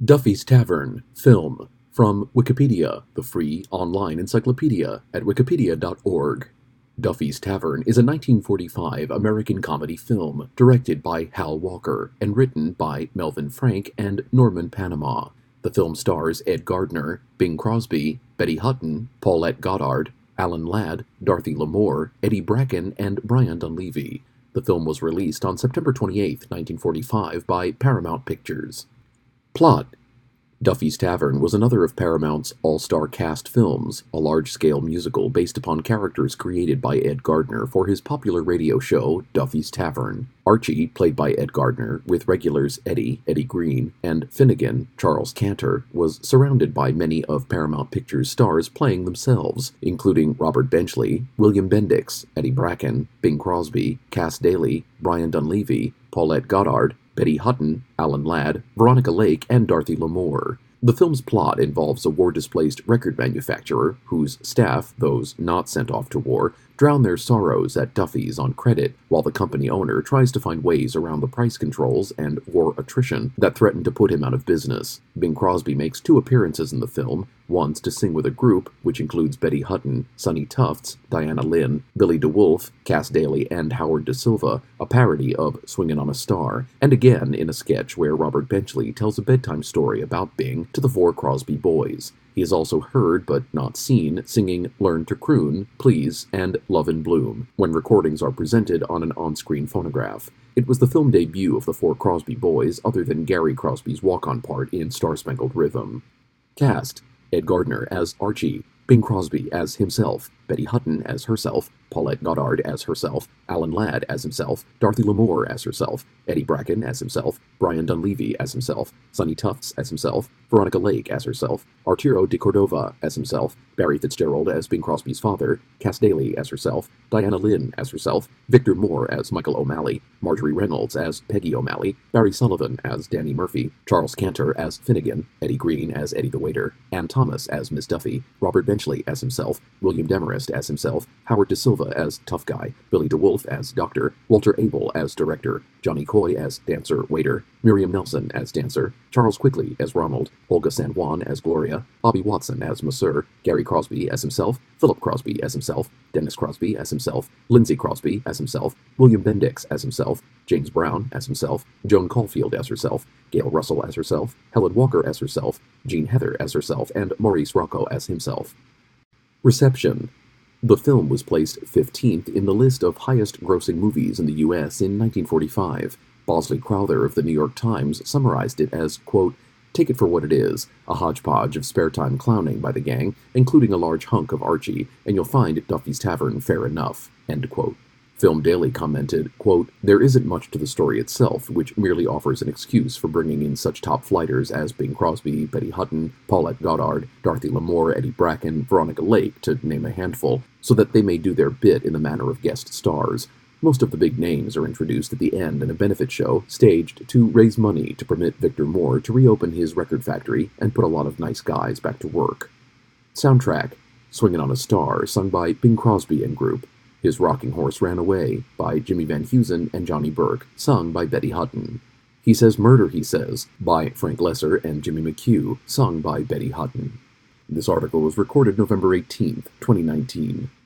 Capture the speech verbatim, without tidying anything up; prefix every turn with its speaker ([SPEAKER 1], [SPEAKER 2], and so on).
[SPEAKER 1] Duffy's Tavern, film, from Wikipedia, the free online encyclopedia at wikipedia dot org. Duffy's Tavern is a nineteen forty-five American comedy film directed by Hal Walker and written by Melvin Frank and Norman Panama. The film stars Ed Gardner, Bing Crosby, Betty Hutton, Paulette Goddard, Alan Ladd, Dorothy Lamour, Eddie Bracken, and Brian Dunleavy. The film was released on September twenty-eighth, nineteen forty-five by Paramount Pictures. Plot: Duffy's Tavern was another of Paramount's all-star cast films, a large-scale musical based upon characters created by Ed Gardner for his popular radio show, Duffy's Tavern. Archie, played by Ed Gardner, with regulars Eddie, Eddie Green, and Finnegan, Charles Cantor, was surrounded by many of Paramount Pictures' stars playing themselves, including Robert Benchley, William Bendix, Eddie Bracken, Bing Crosby, Cass Daly, Brian Dunleavy, Paulette Goddard, Betty Hutton, Alan Ladd, Veronica Lake, and Dorothy Lamour. The film's plot involves a war-displaced record manufacturer whose staff, those not sent off to war, drown their sorrows at Duffy's on credit, while the company owner tries to find ways around the price controls and war attrition that threaten to put him out of business. Bing Crosby makes two appearances in the film, once to sing with a group, which includes Betty Hutton, Sonny Tufts, Diana Lynn, Billy DeWolf, Cass Daly, and Howard Da Silva, a parody of Swingin' on a Star, and again in a sketch where Robert Benchley tells a bedtime story about Bing to the four Crosby boys. He is also heard, but not seen, singing Learn to Croon, Please, and Love in Bloom, when recordings are presented on an on-screen phonograph. It was the film debut of the four Crosby boys, other than Gary Crosby's walk-on part in Star-Spangled Rhythm. Cast: Ed Gardner as Archie, Bing Crosby as himself, Betty Hutton as herself, Paulette Goddard as herself, Alan Ladd as himself, Dorothy Lamour as herself, Eddie Bracken as himself, Brian Dunleavy as himself, Sonny Tufts as himself, Veronica Lake as herself, Arturo de Cordova as himself, Barry Fitzgerald as Bing Crosby's father, Cass Daly as herself, Diana Lynn as herself, Victor Moore as Michael O'Malley, Marjorie Reynolds as Peggy O'Malley, Barry Sullivan as Danny Murphy, Charles Cantor as Finnegan, Eddie Green as Eddie the Waiter, Ann Thomas as Miss Duffy, Robert Benchley as himself, William Demarest as himself, Howard Da Silva as Tough Guy, Billy DeWolf as Doctor, Walter Abel as Director, Johnny Coy as Dancer Waiter, Miriam Nelson as Dancer, Charles Quigley as Ronald, Olga San Juan as Gloria, Bobby Watson as Masseur, Gary Crosby as himself, Philip Crosby as himself, Dennis Crosby as himself, Lindsay Crosby as himself, William Bendix as himself, James Brown as himself, Joan Caulfield as herself, Gail Russell as herself, Helen Walker as herself, Jean Heather as herself, and Maurice Rocco as himself. Reception: The film was placed fifteenth in the list of highest-grossing movies in the U S in nineteen forty-five. Bosley Crowther of the New York Times summarized it as, quote, "Take it for what it is, a hodgepodge of spare-time clowning by the gang, including a large hunk of Archie, and you'll find Duffy's Tavern fair enough," end quote. Film Daily commented, quote, "There isn't much to the story itself, which merely offers an excuse for bringing in such top-flighters as Bing Crosby, Betty Hutton, Paulette Goddard, Dorothy Lamour, Eddie Bracken, Veronica Lake, to name a handful, so that they may do their bit in the manner of guest stars. Most of the big names are introduced at the end in a benefit show staged to raise money to permit Victor Moore to reopen his record factory and put a lot of nice guys back to work." Soundtrack: Swingin' on a Star, sung by Bing Crosby and Group. His Rocking Horse Ran Away, by Jimmy Van Heusen and Johnny Burke, sung by Betty Hutton. He Says Murder, He Says, by Frank Lesser and Jimmy McHugh, sung by Betty Hutton. This article was recorded November eighteenth, twenty nineteen.